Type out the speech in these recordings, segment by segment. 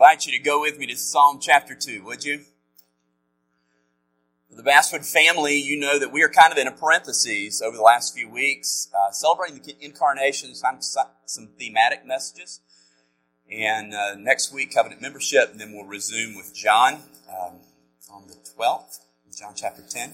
invite you to go with me to Psalm chapter 2, would you? For the Basswood family, you know that we are kind of in a parentheses over the last few weeks, celebrating the Incarnation, some thematic messages. And next week, covenant membership, and then we'll resume with John on the 12th, John chapter 10.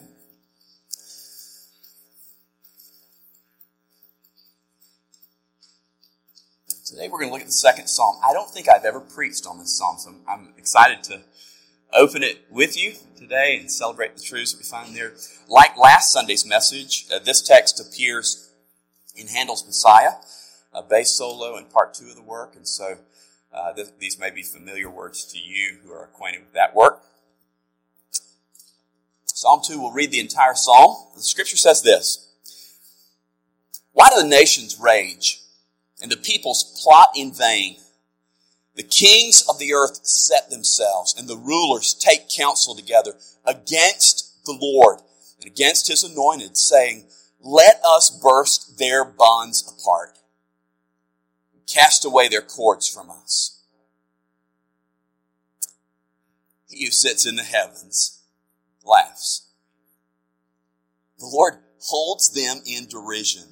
Today we're going to look at the second psalm. I don't think I've ever preached on this psalm, so I'm excited to open it with you today and celebrate the truths that we find there. Like last Sunday's message, this text appears in Handel's Messiah, a bass solo in part 2 of the work, and so these may be familiar words to you who are acquainted with that work. Psalm 2, we'll read the entire psalm. The scripture says this: "Why do the nations rage, and the peoples plot in vain? The kings of the earth set themselves, and the rulers take counsel together against the Lord and against his anointed, saying, let us burst their bonds apart, and cast away their cords from us. He who sits in the heavens laughs. The Lord holds them in derision.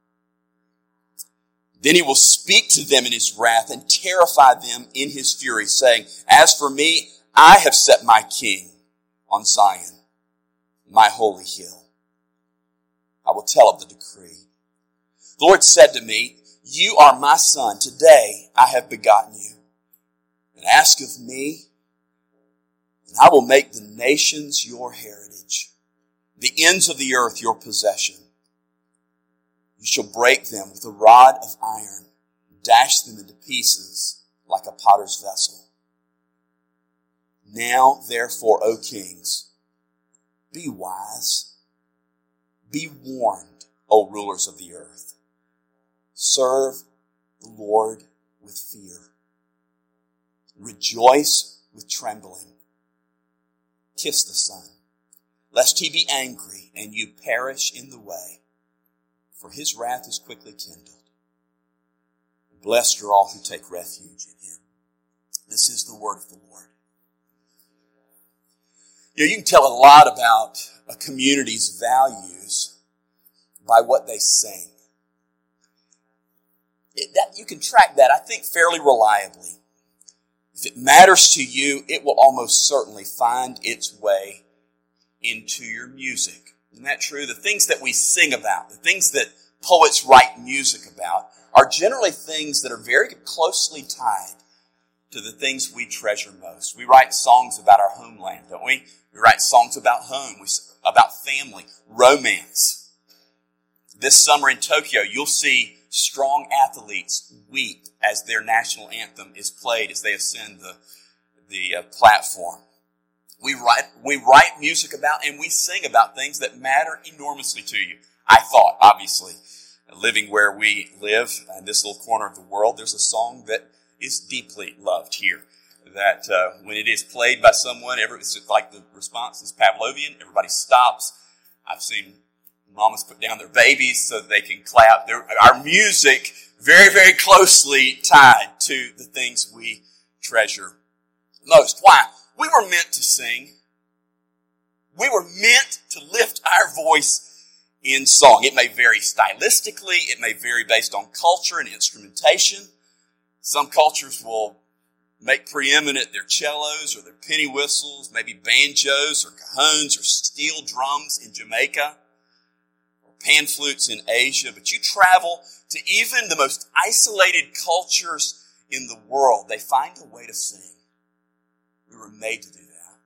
Then he will speak to them in his wrath and terrify them in his fury, saying, as for me, I have set my king on Zion, my holy hill. I will tell of the decree. The Lord said to me, you are my son. Today I have begotten you. And ask of me, and I will make the nations your heritage, the ends of the earth your possession. You shall break them with a rod of iron, dash them into pieces like a potter's vessel. Now, therefore, O kings, be wise. Be warned, O rulers of the earth. Serve the Lord with fear. Rejoice with trembling. Kiss the Son, lest he be angry and you perish in the way. For his wrath is quickly kindled. Blessed are all who take refuge in him." This is the word of the Lord. You can tell a lot about a community's values by what they sing. You can track that, I think, fairly reliably. If it matters to you, it will almost certainly find its way into your music. Isn't that true? The things that we sing about, the things that poets write music about, are generally things that are very closely tied to the things we treasure most. We write songs about our homeland, don't we? We write songs about home, about family, romance. This summer in Tokyo, you'll see strong athletes weep as their national anthem is played as they ascend the platform. We write music about and we sing about things that matter enormously to you. I thought, obviously, living where we live in this little corner of the world, there's a song that is deeply loved here. That when it is played by someone, it's like the response is Pavlovian. Everybody stops. I've seen mamas put down their babies so that they can clap. Our music very, very closely tied to the things we treasure most. Why? We were meant to sing. We were meant to lift our voice in song. It may vary stylistically. It may vary based on culture and instrumentation. Some cultures will make preeminent their cellos or their penny whistles, maybe banjos or cajones or steel drums in Jamaica or pan flutes in Asia. But you travel to even the most isolated cultures in the world, they find a way to sing. We were made to do that.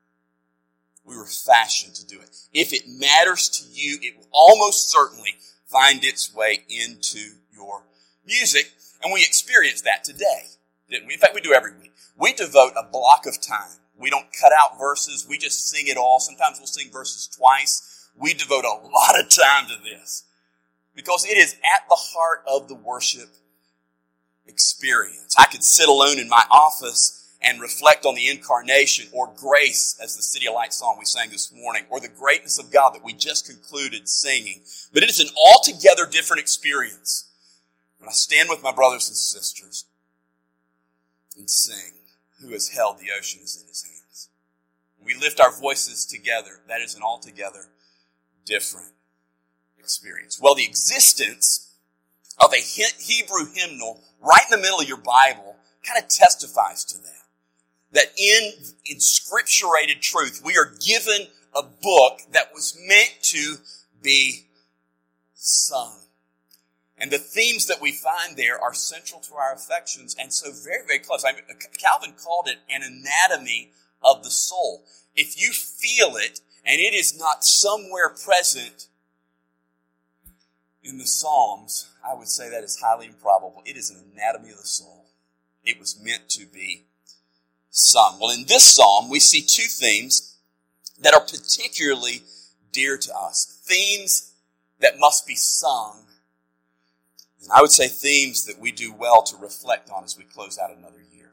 We were fashioned to do it. If it matters to you, it will almost certainly find its way into your music. And we experience that today, didn't we? In fact, we do every week. We devote a block of time. We don't cut out verses. We just sing it all. Sometimes we'll sing verses twice. We devote a lot of time to this because it is at the heart of the worship experience. I could sit alone in my office and reflect on the incarnation or grace, as the City of Light song we sang this morning, or the greatness of God that we just concluded singing. But it is an altogether different experience when I stand with my brothers and sisters and sing. who has held the oceans in his hands. When we lift our voices together, that is an altogether different experience. Well, the existence of a Hebrew hymnal right in the middle of your Bible kind of testifies to that. That in scripturated truth, we are given a book that was meant to be sung. And the themes that we find there are central to our affections and so very, very close. Calvin called it an anatomy of the soul. If you feel it and it is not somewhere present in the Psalms, I would say that is highly improbable. It is an anatomy of the soul. It was meant to be sung. Well, in this psalm, we see two themes that are particularly dear to us. Themes that must be sung. And I would say themes that we do well to reflect on as we close out another year.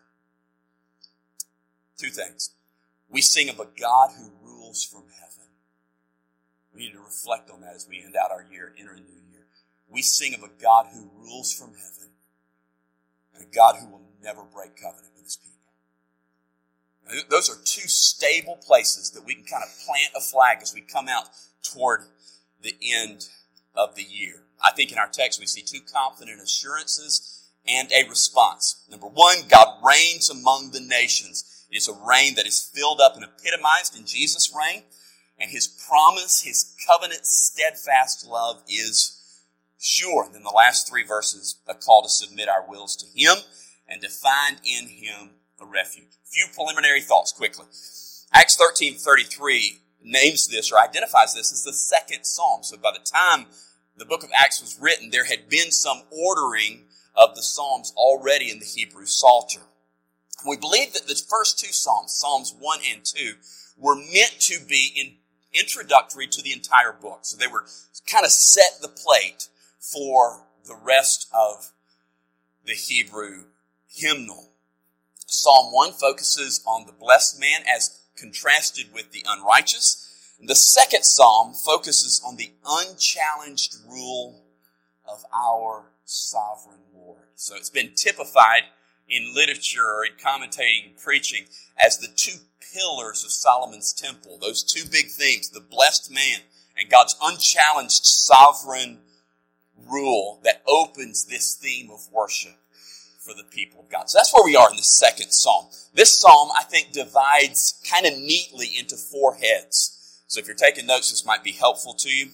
Two things. We sing of a God who rules from heaven. We need to reflect on that as we end out our year and enter a new year. We sing of a God who rules from heaven and a God who will never break covenant with his people. Now, those are two stable places that we can kind of plant a flag as we come out toward the end of the year. I think in our text we see two confident assurances and a response. Number one, God reigns among the nations. It is a reign that is filled up and epitomized in Jesus' reign. And his promise, his covenant, steadfast love is sure. And then the last three verses, a call to submit our wills to him and to find in him a refuge. A few preliminary thoughts quickly. Acts 13:33 names this or identifies this as the second psalm. So by the time the book of Acts was written, there had been some ordering of the psalms already in the Hebrew Psalter. We believe that the first two psalms, Psalms 1 and 2, were meant to be introductory to the entire book. So they were kind of set the plate for the rest of the Hebrew hymnal. Psalm 1 focuses on the blessed man as contrasted with the unrighteous. And the second psalm focuses on the unchallenged rule of our sovereign Lord. So it's been typified in literature or in commentating and preaching as the two pillars of Solomon's temple. Those two big themes, the blessed man and God's unchallenged sovereign rule that opens this theme of worship for the people of God. So that's where we are in the second psalm. This psalm, I think, divides kind of neatly into four heads. So if you're taking notes, this might be helpful to you.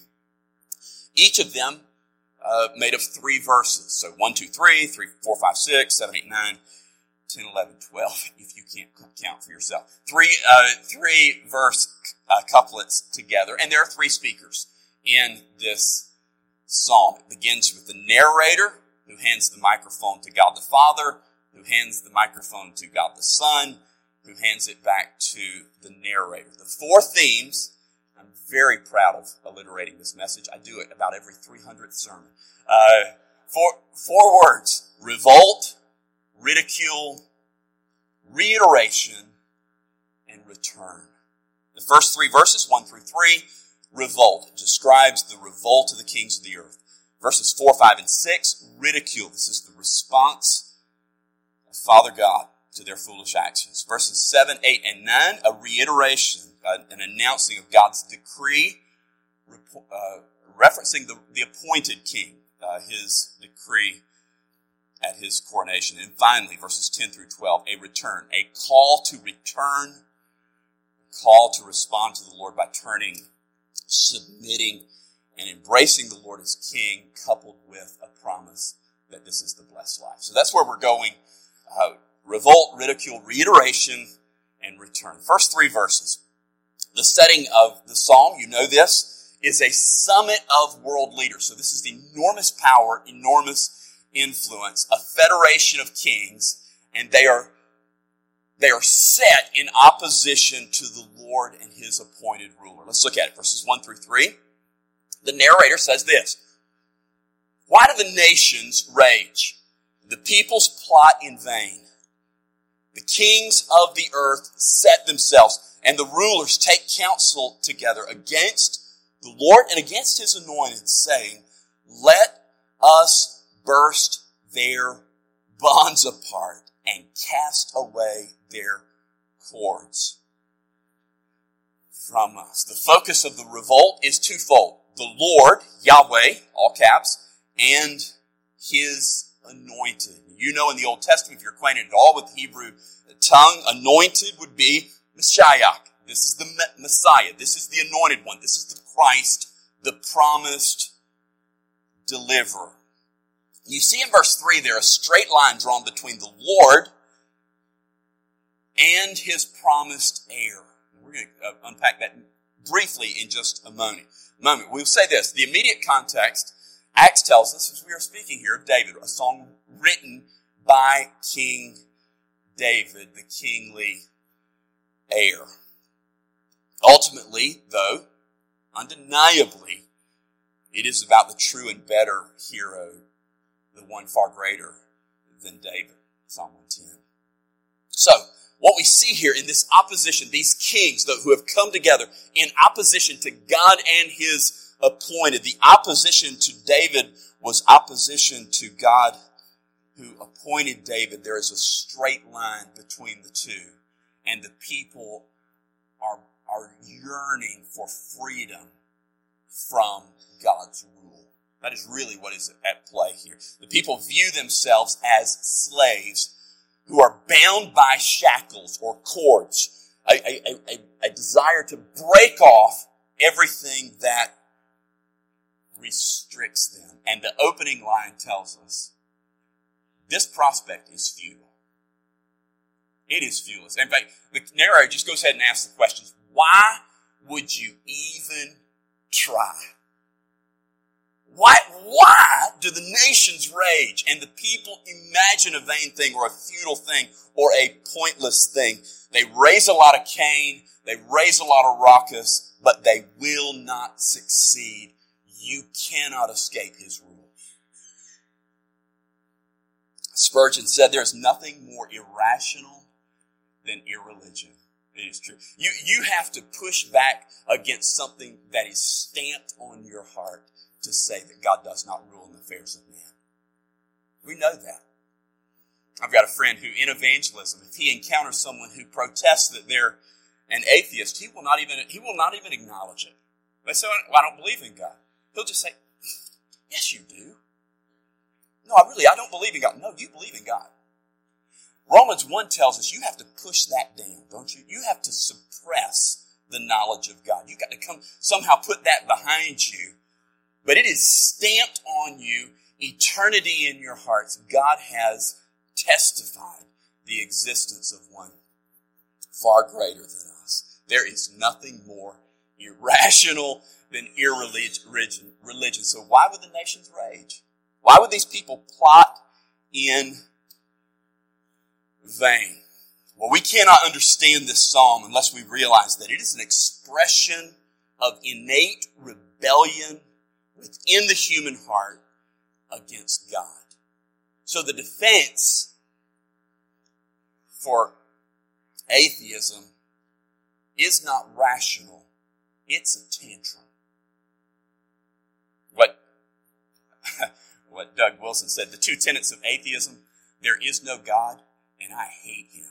Each of them made of three verses. So 1, 2, 3, 3, 4, 5, 6, 7, 8, 9, 10, 11, 12, if you can't count for yourself. Three verse couplets together. And there are three speakers in this psalm. It begins with the narrator, who hands the microphone to God the Father, who hands the microphone to God the Son, who hands it back to the narrator. The four themes, I'm very proud of alliterating this message. I do it about every 300th sermon. Four words: revolt, ridicule, reiteration, and return. The first three verses, 1 through 3, revolt. It describes the revolt of the kings of the earth. Verses 4, 5, and 6, ridicule. This is the response of Father God to their foolish actions. Verses 7, 8, and 9, a reiteration, an announcing of God's decree, referencing the appointed king, his decree at his coronation. And finally, verses 10 through 12, a return, a call to return, a call to respond to the Lord by turning, submitting, and embracing the Lord as King, coupled with a promise that this is the blessed life. So that's where we're going. Revolt, ridicule, reiteration, and return. First three verses. The setting of the psalm, you know this, is a summit of world leaders. So this is the enormous power, enormous influence, a federation of kings, and they are set in opposition to the Lord and his appointed ruler. Let's look at it. Verses 1 through 3. The narrator says this: why do the nations rage? The peoples plot in vain. The kings of the earth set themselves, and the rulers take counsel together against the Lord and against his anointed, saying, let us burst their bonds apart and cast away their cords from us. The focus of the revolt is twofold. The Lord, Yahweh, all caps, and His anointed. You know in the Old Testament, if you're acquainted at all with the Hebrew tongue, anointed would be Messiah. This is the Messiah. This is the anointed one. This is the Christ, the promised deliverer. You see in verse 3 there a straight line drawn between the Lord and His promised heir. We're going to unpack that briefly in just a moment. We'll say this. The immediate context, Acts tells us, as we are speaking here of David, a song written by King David, the kingly heir. Ultimately, though, undeniably, it is about the true and better hero, the one far greater than David, Psalm 110. So, what we see here in this opposition, these kings who have come together in opposition to God and His appointed, the opposition to David was opposition to God who appointed David. There is a straight line between the two, and the people are yearning for freedom from God's rule. That is really what is at play here. The people view themselves as slaves who are bound by shackles or cords, a desire to break off everything that restricts them. And the opening line tells us, this prospect is futile. It is futile. In fact, the narrator just goes ahead and asks the questions. Why would you even try? Why do the nations rage and the people imagine a vain thing or a futile thing or a pointless thing? They raise a lot of Cain, they raise a lot of ruckus, but they will not succeed. You cannot escape His rule. Spurgeon said there is nothing more irrational than irreligion. It is true. You have to push back against something that is stamped on your heart to say that God does not rule in the affairs of man. We know that. I've got a friend who in evangelism, if he encounters someone who protests that they're an atheist, he will not even acknowledge it. They say, well, I don't believe in God. He'll just say, yes, you do. No, I don't believe in God. No, you believe in God. Romans 1 tells us you have to push that down, don't you? You have to suppress the knowledge of God. You've got to somehow put that behind you. But it is stamped on you, eternity in your hearts. God has testified the existence of one far greater than us. There is nothing more irrational than irreligion. So why would the nations rage? Why would these people plot in vain? Well, we cannot understand this psalm unless we realize that it is an expression of innate rebellion within the human heart against God. So the defense for atheism is not rational. It's a tantrum. What Doug Wilson said, the two tenets of atheism, there is no God and I hate Him.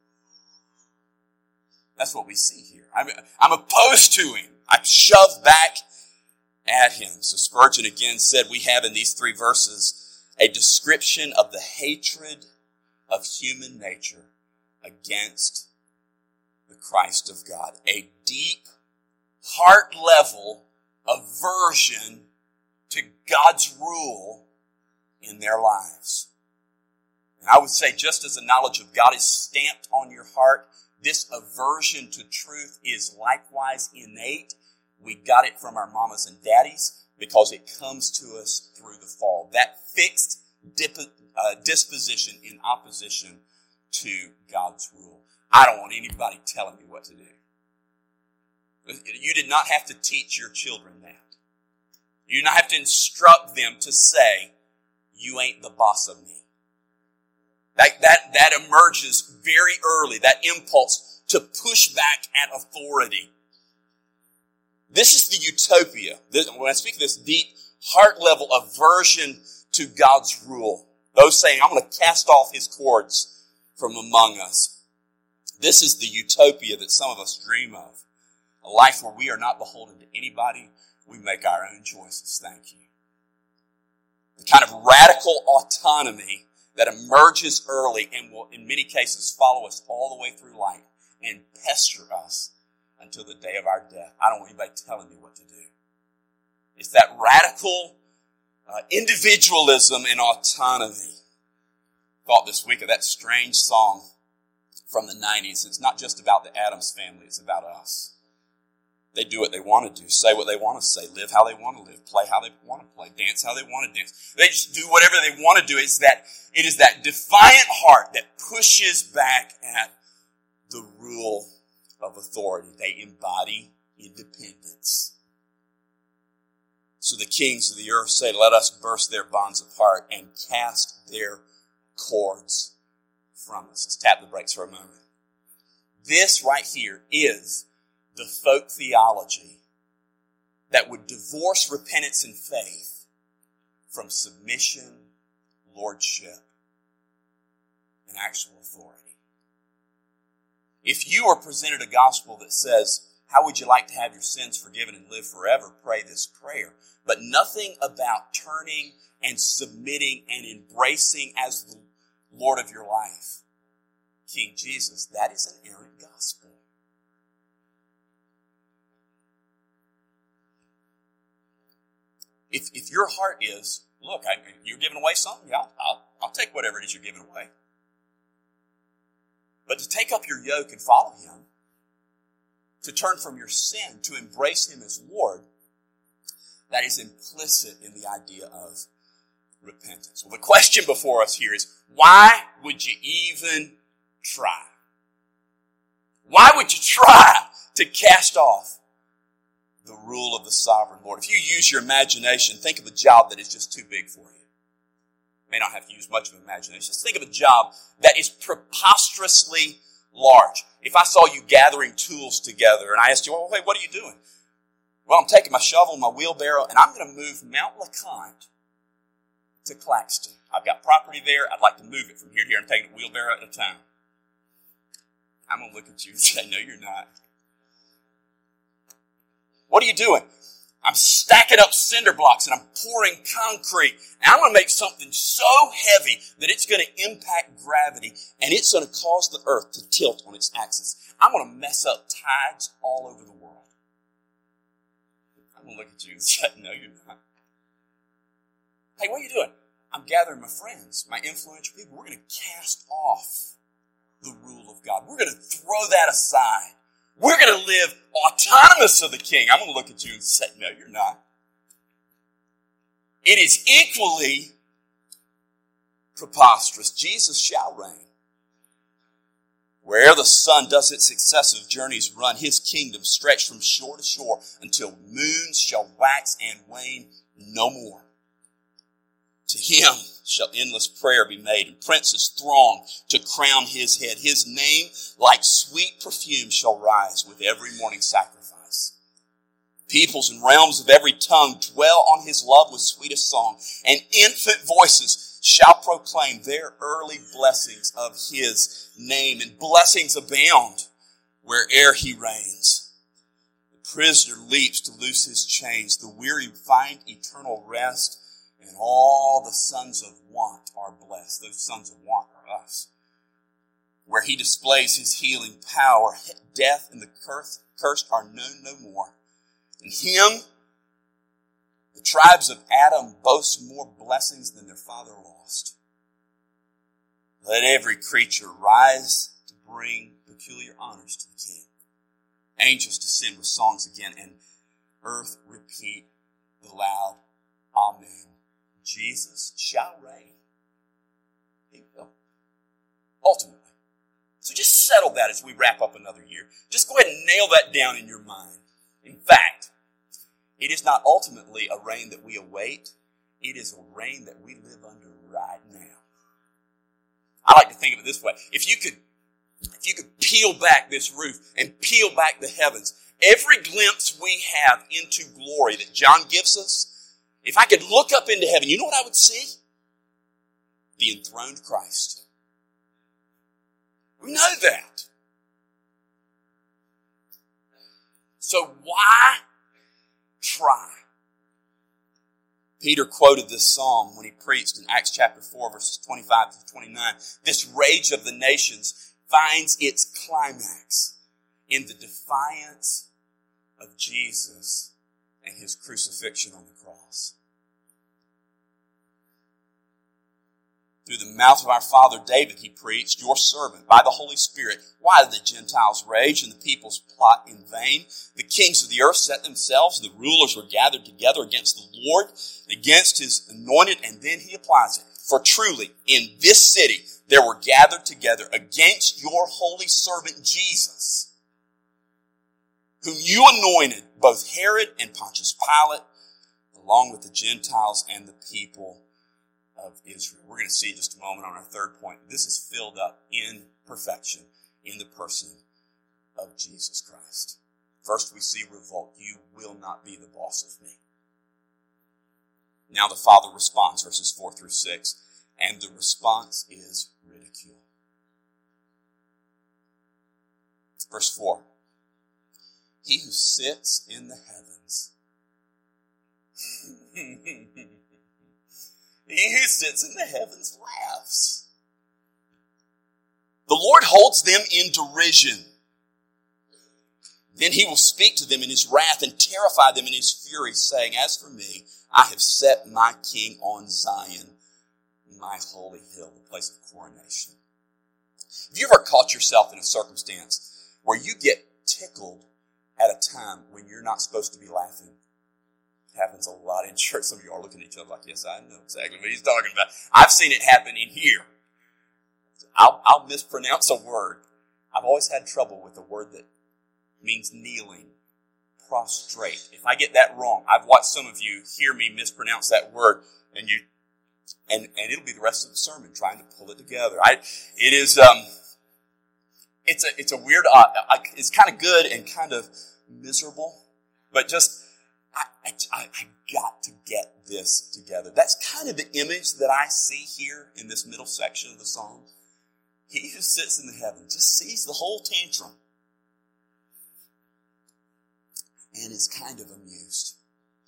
That's what we see here. I'm opposed to Him. I'm shoved back at Him. So Spurgeon again said we have in these three verses a description of the hatred of human nature against the Christ of God. A deep, heart-level aversion to God's rule in their lives. And I would say just as the knowledge of God is stamped on your heart, this aversion to truth is likewise innate. We got it from our mamas and daddies because it comes to us through the fall. That fixed disposition in opposition to God's rule. I don't want anybody telling me what to do. You did not have to teach your children that. You did not have to instruct them to say, you ain't the boss of me. That emerges very early, that impulse to push back at authority. This is the utopia. When I speak of this deep, heart-level aversion to God's rule, those saying, I'm going to cast off His cords from among us. This is the utopia that some of us dream of. A life where we are not beholden to anybody. We make our own choices. Thank you. The kind of radical autonomy that emerges early and will, in many cases, follow us all the way through life and pester us until the day of our death. I don't want anybody telling me what to do. It's that radical individualism and autonomy. Thought this week of that strange song from the 90s. It's not just about the Addams family, it's about us. They do what they want to do, say what they want to say, live how they want to live, play how they want to play, dance how they want to dance. They just do whatever they want to do. It is that defiant heart that pushes back at the rule of authority. They embody independence. So the kings of the earth say, let us burst their bonds apart and cast their cords from us. Let's tap the brakes for a moment. This right here is the folk theology that would divorce repentance and faith from submission, lordship, and actual authority. If you are presented a gospel that says, how would you like to have your sins forgiven and live forever? Pray this prayer. But nothing about turning and submitting and embracing as the Lord of your life, King Jesus, that is an errant gospel. If your heart is, look, you're giving away something, yeah, I'll take whatever it is you're giving away. But to take up your yoke and follow him, to turn from your sin, to embrace him as Lord, that is implicit in the idea of repentance. Well, the question before us here is, why would you even try? Why would you try to cast off the rule of the sovereign Lord? If you use your imagination, think of a job that is just too big for you. You may not have to use much of imagination. Just think of a job that is preposterously large. If I saw you gathering tools together and I asked you, well, hey, what are you doing? Well, I'm taking my shovel and my wheelbarrow and I'm going to move Mount LeConte to Claxton. I've got property there. I'd like to move it from here to here. I'm taking a wheelbarrow at a time. I'm going to look at you and say, no, you're not. What are you doing? I'm stacking up cinder blocks and I'm pouring concrete. And I'm going to make something so heavy that it's going to impact gravity and it's going to cause the earth to tilt on its axis. I'm going to mess up tides all over the world. I'm going to look at you and say, no, you're not. Hey, what are you doing? I'm gathering my friends, my influential people. We're going to cast off the rule of God. We're going to throw that aside. We're going to live autonomous of the king. I'm going to look at you and say, no, you're not. It is equally preposterous. Jesus shall reign. Where'er the sun does its successive journeys run, his kingdom stretched from shore to shore until moons shall wax and wane no more. To him shall endless prayer be made, and princes throng to crown his head. His name, like sweet perfume, shall rise with every morning sacrifice. Peoples and realms of every tongue dwell on his love with sweetest song, and infant voices shall proclaim their early blessings of his name, and blessings abound where'er he reigns. The prisoner leaps to loose his chains, the weary find eternal rest, and all the sons of want are blessed. Those sons of want are us. Where he displays his healing power, death and the cursed are known no more. In him, the tribes of Adam boast more blessings than their father lost. Let every creature rise to bring peculiar honors to the King. Angels descend with songs again, and earth repeat the loud Amen. Jesus shall reign. He will. Ultimately. So just settle that as we wrap up another year. Just go ahead and nail that down in your mind. In fact, it is not ultimately a reign that we await. It is a reign that we live under right now. I like to think of it this way. If you could peel back this roof and peel back the heavens, every glimpse we have into glory that John gives us, if I could look up into heaven, you know what I would see? The enthroned Christ. We know that. So why try? Peter quoted this psalm when he preached in Acts chapter 4, verses 25 to 29. This rage of the nations finds its climax in the defiance of Jesus and his crucifixion on the cross. Through the mouth of our father David, he preached, your servant, by the Holy Spirit. Why do the Gentiles rage and the peoples plot in vain? The kings of the earth set themselves, the rulers were gathered together against the Lord, against his anointed, and then he applies it. For truly, in this city, there were gathered together against your holy servant Jesus, whom you anointed, both Herod and Pontius Pilate, along with the Gentiles and the people of Israel. We're going to see in just a moment on our third point. This is filled up in perfection in the person of Jesus Christ. First we see revolt. You will not be the boss of me. Now the Father responds, verses 4 through 6, and the response is ridicule. Verse 4, he who sits in the heavens he who sits in the heavens laughs. The Lord holds them in derision. Then he will speak to them in his wrath and terrify them in his fury, saying, as for me, I have set my king on Zion, my holy hill, the place of coronation. Have you ever caught yourself in a circumstance where you get tickled at a time when you're not supposed to be laughing? Happens a lot in church. Some of you are looking at each other like, yes, I know exactly what he's talking about. I've seen it happen in here. I'll mispronounce a word. I've always had trouble with a word that means kneeling, prostrate. If I get that wrong, I've watched some of you hear me mispronounce that word, and it'll be the rest of the sermon trying to pull it together. It's a weird. It's kind of good and kind of miserable, but just. I got to get this together. That's kind of the image that I see here in this middle section of the psalm. He who sits in the heavens just sees the whole tantrum and is kind of amused.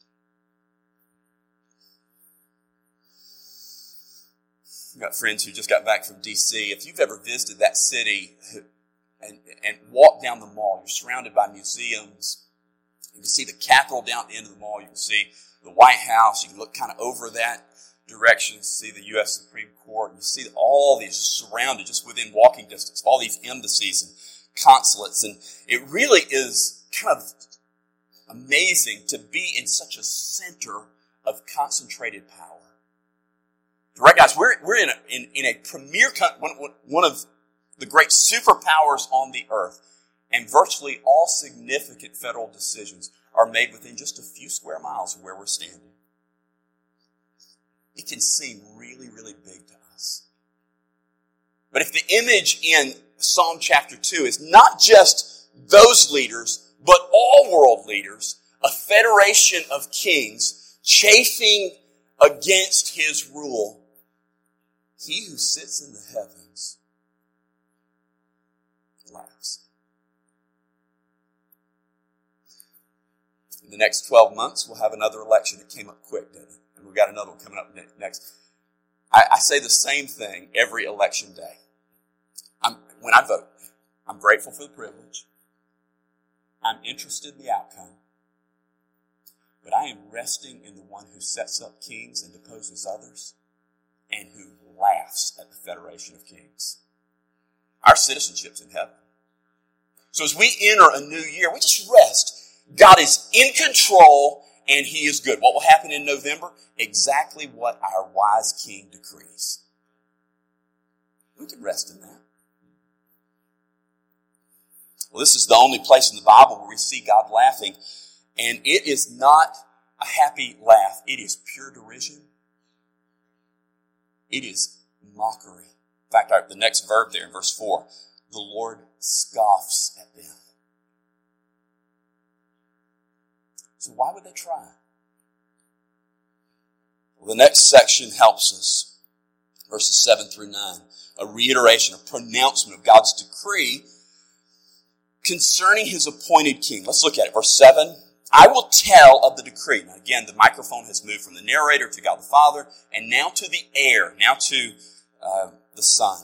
I've got friends who just got back from D.C. If you've ever visited that city and walked down the mall, you're surrounded by museums. You can see the Capitol down at the end of the mall. You can see the White House. You can look kind of over that direction, see the U.S. Supreme Court. You see all these surrounded just within walking distance, all these embassies and consulates. And it really is kind of amazing to be in such a center of concentrated power. To recognize we're in a premier country, one of the great superpowers on the earth. And virtually all significant federal decisions are made within just a few square miles of where we're standing. It can seem really, really big to us. But if the image in Psalm chapter 2 is not just those leaders, but all world leaders, a federation of kings chafing against his rule, he who sits in the heavens laughs. In the next 12 months, we'll have another election. It came up quick, didn't it? And we've got another one coming up next. I say the same thing every election day. When I vote, I'm grateful for the privilege. I'm interested in the outcome. But I am resting in the one who sets up kings and deposes others and who laughs at the Federation of Kings. Our citizenship's in heaven. So as we enter a new year, we just rest. God is in control and he is good. What will happen in November? Exactly what our wise king decrees. We can rest in that. Well, this is the only place in the Bible where we see God laughing. And it is not a happy laugh. It is pure derision. It is mockery. In fact, the next verb there in verse 4, the Lord scoffs at them. So why would they try? Well, the next section helps us. Verses 7 through 9. A reiteration, a pronouncement of God's decree concerning his appointed king. Let's look at it. Verse 7. I will tell of the decree. Now again, the microphone has moved from the narrator to God the Father, and now to the heir, now to the Son.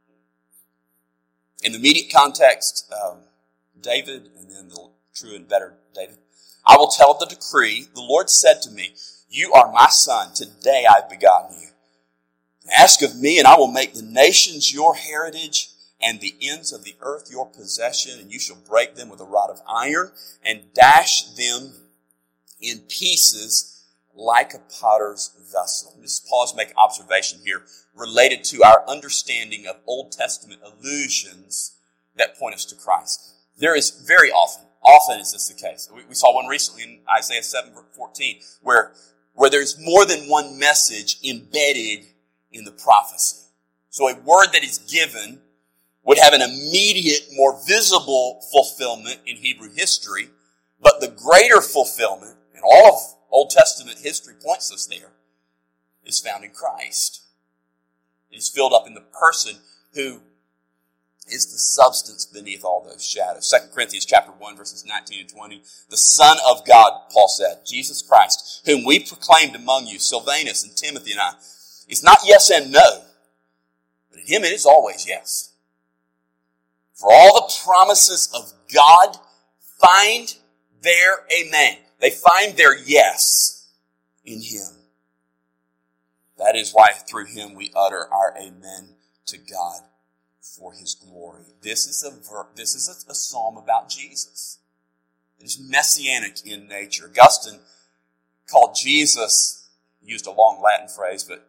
In the immediate context, David, and then the true and better David. I will tell of the decree. The Lord said to me, you are my son. Today I have begotten you. Ask of me, and I will make the nations your heritage, and the ends of the earth your possession, and you shall break them with a rod of iron, and dash them in pieces like a potter's vessel. Just pause, make an observation here related to our understanding of Old Testament allusions that point us to Christ. There is very often is this the case. We saw one recently in Isaiah 7:14, where there's more than one message embedded in the prophecy. So a word that is given would have an immediate, more visible fulfillment in Hebrew history, but the greater fulfillment, and all of Old Testament history points us there, is found in Christ. It is filled up in the person who is the substance beneath all those shadows. 2 Corinthians chapter 1, verses 19 and 20. The Son of God, Paul said, Jesus Christ, whom we proclaimed among you, Silvanus and Timothy and I, is not yes and no, but in him it is always yes. For all the promises of God find their amen. They find their yes in him. That is why through him we utter our amen to God for his glory. This is a psalm about Jesus. It is messianic in nature. Augustine called Jesus, he used a long Latin phrase, but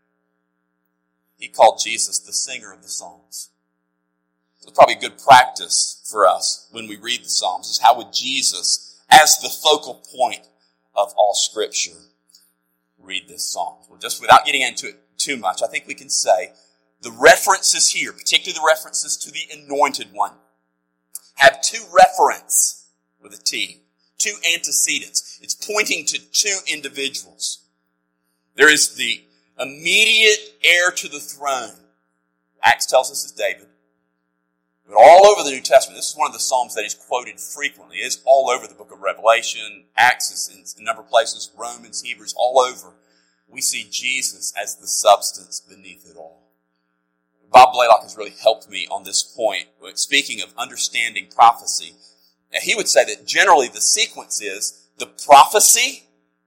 he called Jesus the singer of the Psalms. It's probably a good practice for us when we read the Psalms, is how would Jesus, as the focal point of all Scripture, read this psalm? Well, just without getting into it too much, I think we can say the references here, particularly the references to the Anointed One, have two referents with a T, two antecedents. It's pointing to two individuals. There is the immediate heir to the throne. Acts tells us is David. But all over the New Testament, this is one of the Psalms that is quoted frequently. It is all over the book of Revelation, Acts is in a number of places, Romans, Hebrews, all over. We see Jesus as the substance beneath it all. Bob Blaylock has really helped me on this point. Speaking of understanding prophecy, he would say that generally the sequence is the prophecy,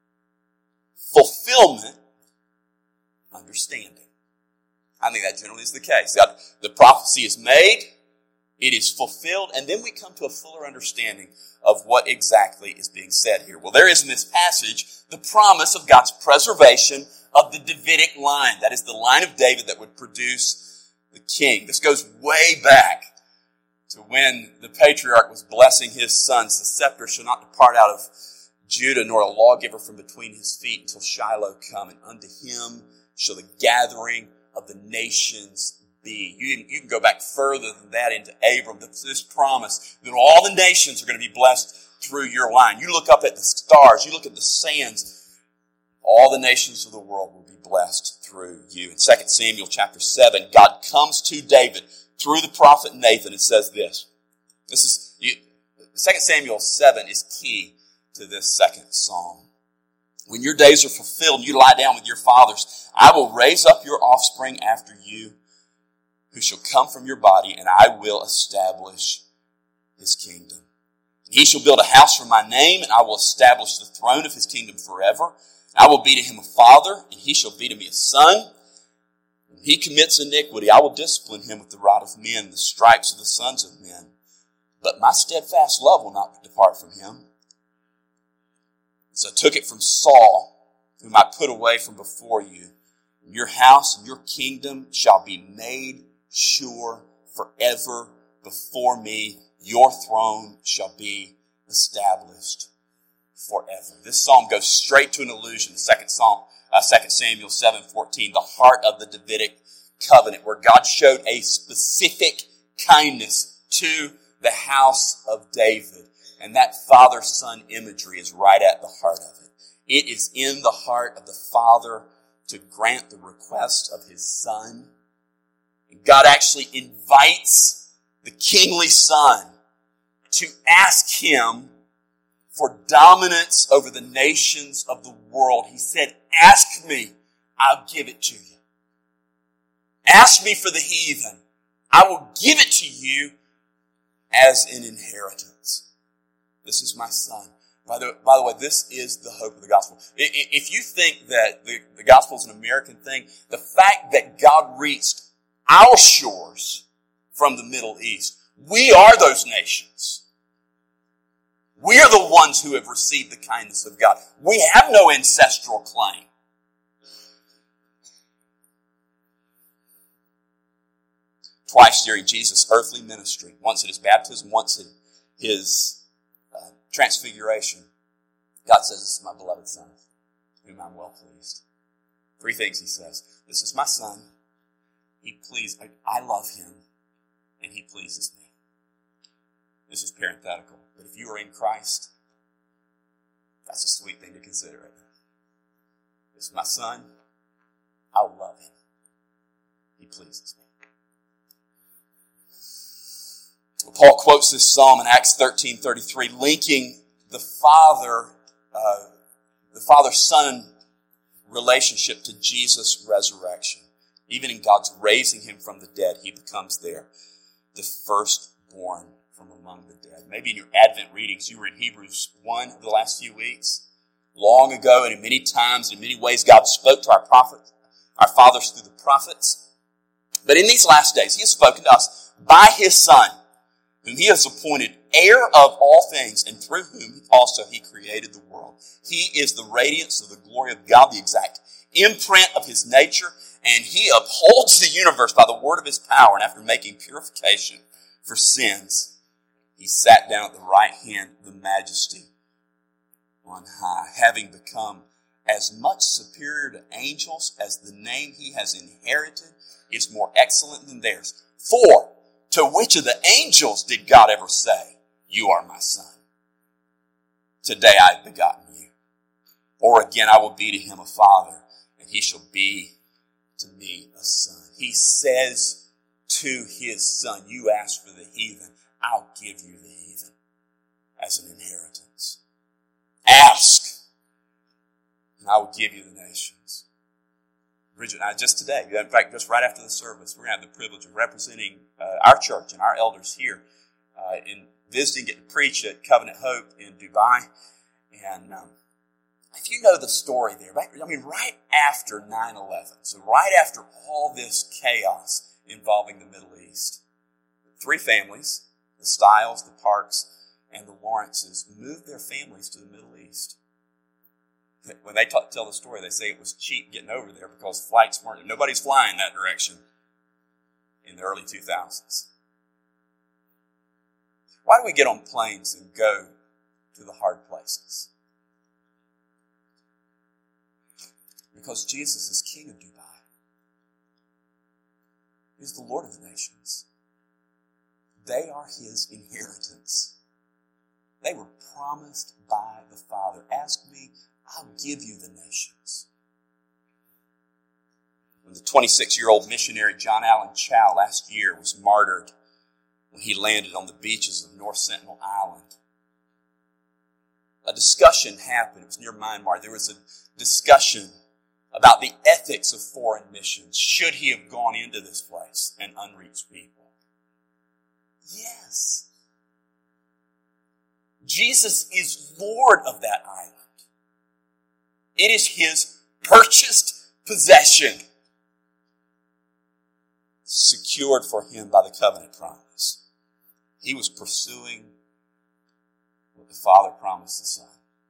fulfillment, understanding. I think that generally is the case. The prophecy is made, it is fulfilled, and then we come to a fuller understanding of what exactly is being said here. Well, there is in this passage the promise of God's preservation of the Davidic line. That is the line of David that would produce the king. This goes way back to when the patriarch was blessing his sons. The scepter shall not depart out of Judah, nor a lawgiver from between his feet until Shiloh come, and unto him shall the gathering of the nations be. You can go back further than that into Abram. This promise that all the nations are going to be blessed through your line. You look up at the stars, you look at the sands, all the nations of the world will be blessed through you. In 2 Samuel chapter 7, God comes to David through the prophet Nathan and says this. 2 Samuel 7 is key to this second psalm. When your days are fulfilled and you lie down with your fathers, I will raise up your offspring after you, who shall come from your body, and I will establish his kingdom. He shall build a house for my name, and I will establish the throne of his kingdom forever. I will be to him a father, and he shall be to me a son. When he commits iniquity, I will discipline him with the rod of men, the stripes of the sons of men. But my steadfast love will not depart from him. So I took it from Saul, whom I put away from before you. And your house and your kingdom shall be made sure forever before me. Your throne shall be established forever. This psalm goes straight to an allusion. 2 Samuel 7:14, the heart of the Davidic covenant, where God showed a specific kindness to the house of David. And that father-son imagery is right at the heart of it. It is in the heart of the Father to grant the request of his Son. And God actually invites the kingly Son to ask him for dominance over the nations of the world. He said, ask me, I'll give it to you. Ask me for the heathen. I will give it to you as an inheritance. This is my son. By the way, this is the hope of the gospel. If you think that the gospel is an American thing, the fact that God reached our shores from the Middle East, we are those nations. We are the ones who have received the kindness of God. We have no ancestral claim. Twice during Jesus' earthly ministry, once at his baptism, once at his transfiguration, God says, this is my beloved son, whom I'm well pleased. Three things he says. This is my son. I love him, and he pleases me. This is parenthetical. But if you are in Christ, that's a sweet thing to consider right now. This is my son. I love him. He pleases me. Paul quotes this psalm in Acts 13:33, linking the father-son relationship to Jesus' resurrection. Even in God's raising him from the dead, he becomes there, the firstborn from among the dead. Maybe in your Advent readings, you were in Hebrews 1 the last few weeks. Long ago, and in many times, in many ways, God spoke to our prophets, our fathers through the prophets. But in these last days, he has spoken to us by his Son, whom he has appointed heir of all things, and through whom also he created the world. He is the radiance of the glory of God, the exact imprint of his nature, and he upholds the universe by the word of his power. And after making purification for sins, he sat down at the right hand of the majesty on high, having become as much superior to angels as the name he has inherited is more excellent than theirs. For to which of the angels did God ever say, you are my son? Today I have begotten you. Or again, I will be to him a father, and he shall be to me a son. He says to his son, you ask for the heathen, I'll give you the heathen as an inheritance. Ask, and I will give you the nations. Bridget and I just today, in fact, just right after the service, we're going to have the privilege of representing our church and our elders here in visiting, getting to preach at Covenant Hope in Dubai. And if you know the story there, right after 9/11, so right after all this chaos involving the Middle East, three families, the Stiles, the Parks, and the Lawrences, moved their families to the Middle East. When they tell the story, they say it was cheap getting over there because flights weren't, nobody's flying that direction in the early 2000s. Why do we get on planes and go to the hard places? Because Jesus is King of Dubai. He's the Lord of the nations. They are his inheritance. They were promised by the Father. Ask me, I'll give you the nations. When the 26-year-old missionary John Allen Chow last year was martyred when he landed on the beaches of North Sentinel Island, a discussion happened. It was near Myanmar. There was a discussion about the ethics of foreign missions. Should he have gone into this place and unreached people? Yes. Jesus is Lord of that island. It is his purchased possession, secured for him by the covenant promise. He was pursuing what the Father promised the Son.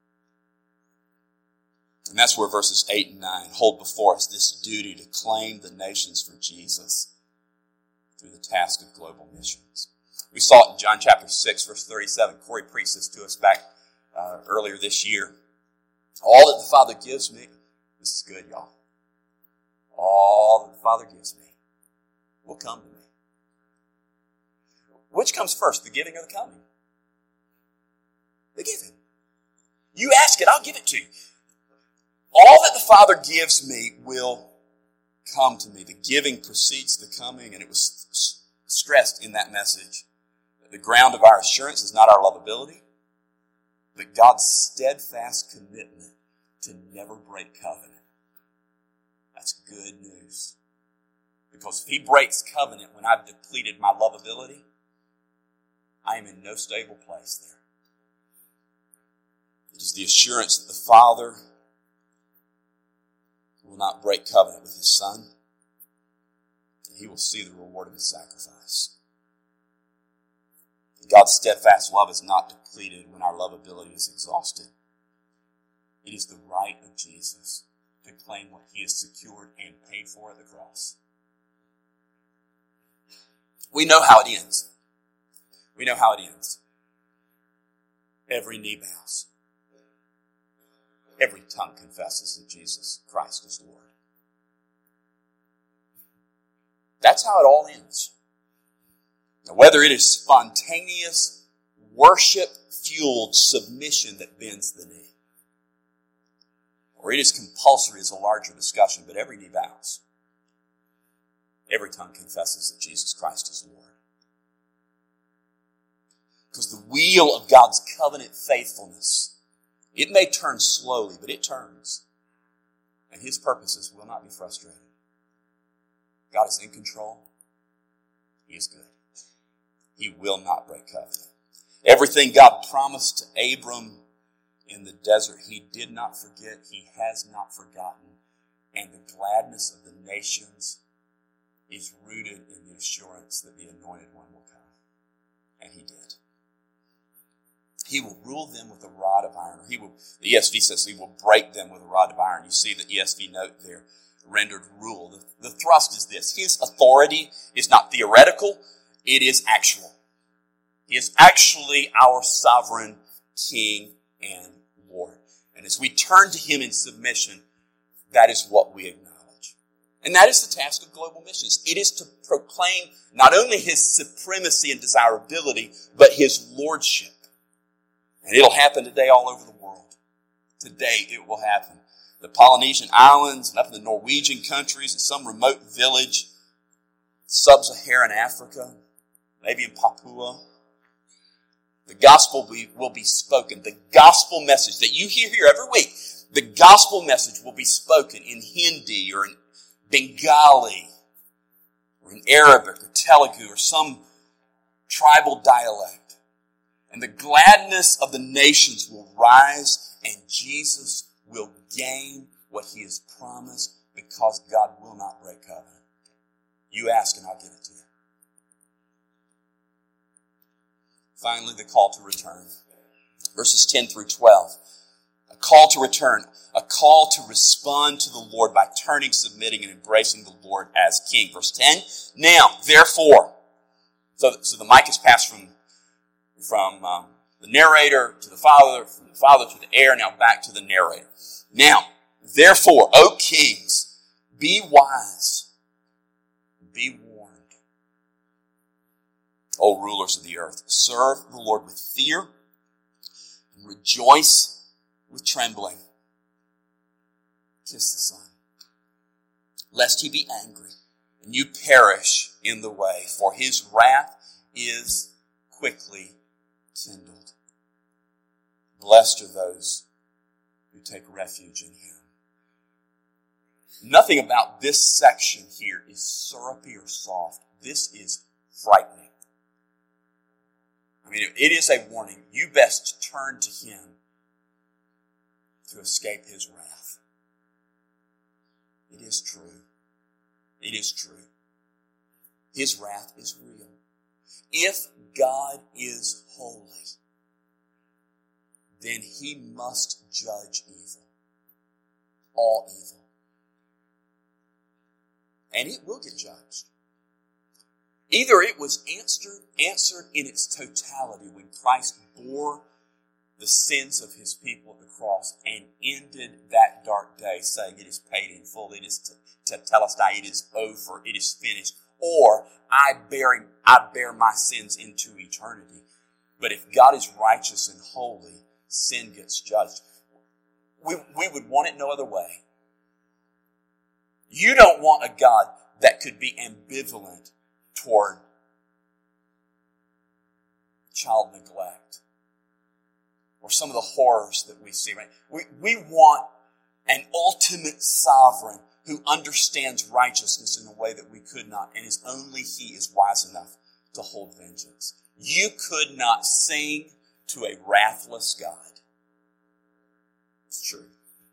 And that's where verses 8 and 9 hold before us this duty to claim the nations for Jesus through the task of global missions. We saw it in John chapter 6, verse 37. Corey preached this to us back earlier this year. All that the Father gives me, this is good, y'all. All that the Father gives me will come to me. Which comes first, the giving or the coming? The giving. You ask it, I'll give it to you. All that the Father gives me will come to me. The giving precedes the coming, and it was stressed in that message The ground of our assurance is not our lovability, but God's steadfast commitment to never break covenant. That's good news. Because if he breaks covenant when I've depleted my lovability, I am in no stable place there. It is the assurance that the Father will not break covenant with his Son, and he will see the reward of his sacrifice. God's steadfast love is not depleted when our lovability is exhausted. It is the right of Jesus to claim what he has secured and paid for at the cross. We know how it ends. We know how it ends. Every knee bows. Every tongue confesses that Jesus Christ is Lord. That's how it all ends. Now, whether it is spontaneous, worship-fueled submission that bends the knee, or it is compulsory is a larger discussion, but every knee bows. Every tongue confesses that Jesus Christ is Lord. Because the wheel of God's covenant faithfulness, it may turn slowly, but it turns. And his purposes will not be frustrated. God is in control. He is good. He will not break covenant. Everything God promised to Abram in the desert, he did not forget. He has not forgotten. And the gladness of the nations is rooted in the assurance that the anointed one will come. And he did. He will rule them with a rod of iron. The ESV says he will break them with a rod of iron. You see the ESV note there, rendered rule. The thrust is this. His authority is not theoretical. It is actual. He is actually our sovereign King and Lord. And as we turn to him in submission, that is what we acknowledge. And that is the task of global missions. It is to proclaim not only his supremacy and desirability, but his lordship. And it'll happen today all over the world. Today it will happen. The Polynesian islands and up in the Norwegian countries and some remote village, sub-Saharan Africa, maybe in Papua. The gospel will be spoken. The gospel message that you hear here every week, the gospel message will be spoken in Hindi or in Bengali or in Arabic or Telugu or some tribal dialect. And the gladness of the nations will rise and Jesus will gain what he has promised because God will not break covenant. You ask and I'll give it to you. Finally, the call to return. Verses 10 through 12. A call to return. A call to respond to the Lord by turning, submitting, and embracing the Lord as King. Verse 10. Now, therefore. So the mic is passed from the narrator to the Father, from the Father to the heir, now back to the narrator. Now, therefore, O kings, be wise, be warned. O rulers of the earth, serve the Lord with fear, and rejoice with trembling. Kiss the Son, lest he be angry, and you perish in the way, for his wrath is quickly kindled. Blessed are those who take refuge in him. Nothing about this section here is syrupy or soft. This is frightening. I mean, it is a warning. You best turn to him to escape his wrath. It is true. It is true. His wrath is real. If God is holy, then he must judge evil. All evil. And it will get judged. Either it was answered in its totality when Christ bore the sins of his people at the cross and ended that dark day saying it is paid in full, it is tetelestai, it is over, it is finished. Or I bear my sins into eternity. But if God is righteous and holy, sin gets judged. We would want it no other way. You don't want a God that could be ambivalent toward child neglect, or some of the horrors that we see. Right? We want an ultimate sovereign who understands righteousness in a way that we could not, and only He is wise enough to hold vengeance. You could not sing to a wrathless God. It's true.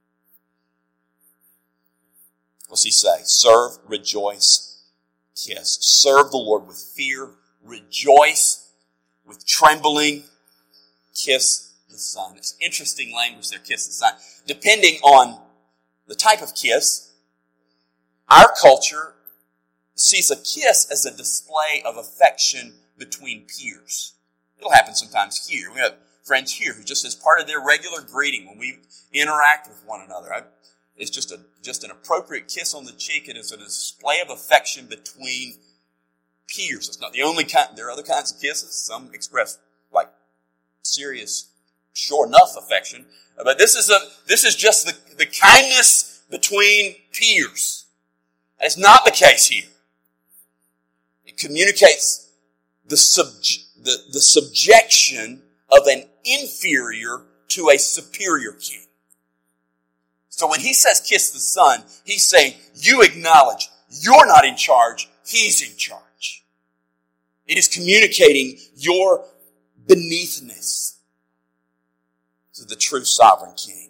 What's He say? Serve, rejoice, kiss. Serve the Lord with fear, rejoice with trembling, kiss the Son. It's interesting language there, kiss the Son. Depending on the type of kiss, our culture sees a kiss as a display of affection between peers. It'll happen sometimes here. We have friends here who just as part of their regular greeting when we interact with one another, it's just an appropriate kiss on the cheek, and it's a display of affection between peers. It's not the only kind. There are other kinds of kisses. Some express like serious, sure enough affection, but this is just the kindness between peers. That's not the case here. It communicates the subjection of an inferior to a superior king. So when He says kiss the Son, He's saying you acknowledge you're not in charge, He's in charge. It is communicating your beneathness to the true sovereign King.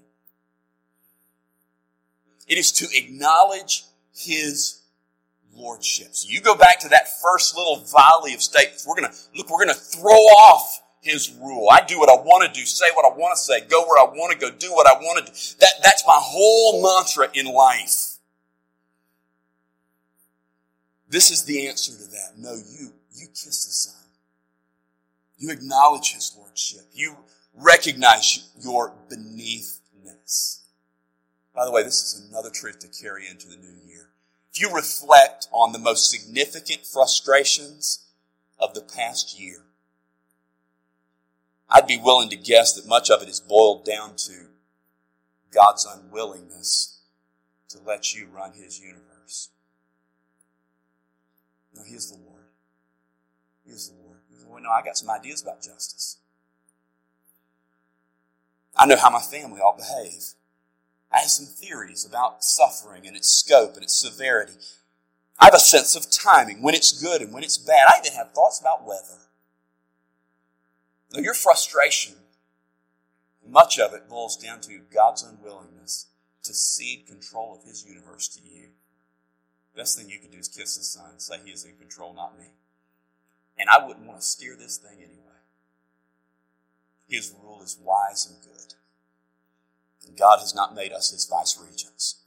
It is to acknowledge His lordship. So you go back to that first little volley of statements. We're going to throw off His rule. I do what I want to do, say what I want to say, go where I want to go, do what I want to do. That's my whole mantra in life. This is the answer to that. No, you kiss the Son. You acknowledge His lordship. You recognize your beneathness. By the way, this is another truth to carry into the new year. If you reflect on the most significant frustrations of the past year, I'd be willing to guess that much of it is boiled down to God's unwillingness to let you run His universe. No, He is the Lord. He is the Lord. Well, no, I got some ideas about justice. I know how my family ought to behave. I have some theories about suffering and its scope and its severity. I have a sense of timing, when it's good and when it's bad. I even have thoughts about weather. Now, your frustration, much of it boils down to God's unwillingness to cede control of His universe to you. The best thing you can do is kiss the Son and say He is in control, not me. And I wouldn't want to steer this thing anyway. His rule is wise and good. And God has not made us His vice regents.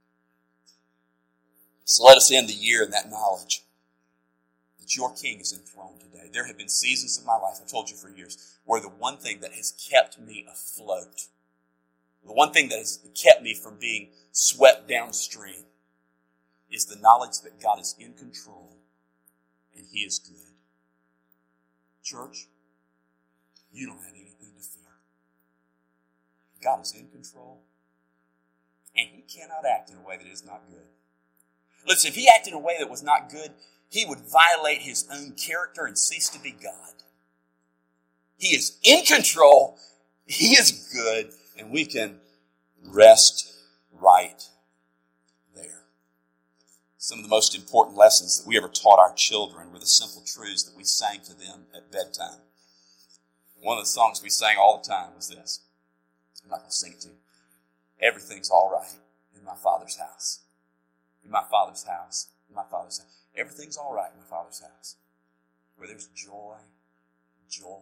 So let us end the year in that knowledge that your King is enthroned today. There have been seasons of my life, I've told you for years, where the one thing that has kept me afloat, the one thing that has kept me from being swept downstream, is the knowledge that God is in control and He is good. Church, you don't have anything to fear. God is in control, and He cannot act in a way that is not good. Listen, if He acted in a way that was not good, He would violate His own character and cease to be God. He is in control, He is good, and we can rest right there. Some of the most important lessons that we ever taught our children were the simple truths that we sang to them at bedtime. One of the songs we sang all the time was this. I'm not going to sing it to you. Everything's all right in my Father's house. In my Father's house. In my Father's house. Everything's all right in my Father's house. Where there's joy, joy,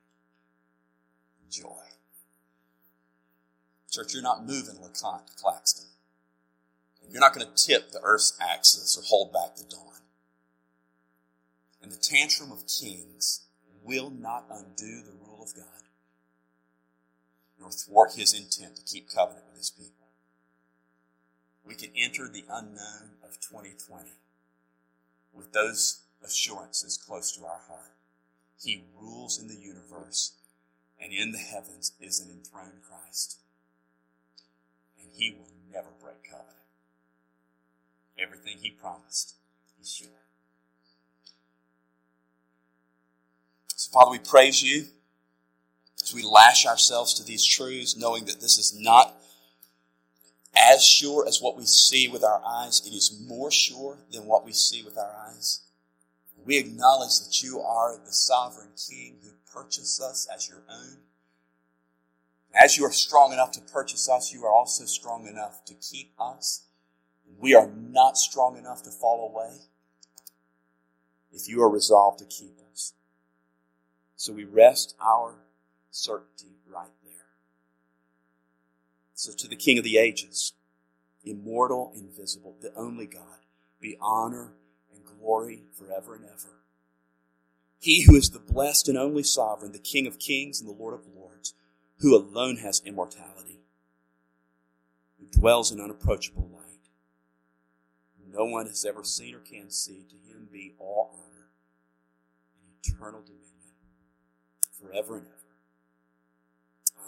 joy. Church, you're not moving LeConte to Claxton. You're not going to tip the earth's axis or hold back the dawn. And the tantrum of kings will not undo the rule of God, nor thwart His intent to keep covenant with His people. We can enter the unknown of 2020 with those assurances close to our heart. He rules in the universe, and in the heavens is an enthroned Christ. And He will never break covenant. Everything He promised, He's sure. So Father, we praise you as we lash ourselves to these truths, knowing that this is not as sure as what we see with our eyes. It is more sure than what we see with our eyes. We acknowledge that you are the sovereign King who purchased us as your own. As you are strong enough to purchase us, you are also strong enough to keep us. We are not strong enough to fall away if you are resolved to keep us. So we rest our certainty right there. So to the King of the ages, immortal, invisible, the only God, be honor and glory forever and ever. He who is the blessed and only sovereign, the King of kings and the Lord of lords, who alone has immortality, who dwells in unapproachable light. No one has ever seen or can see. To him be all honor and eternal dominion forever and ever.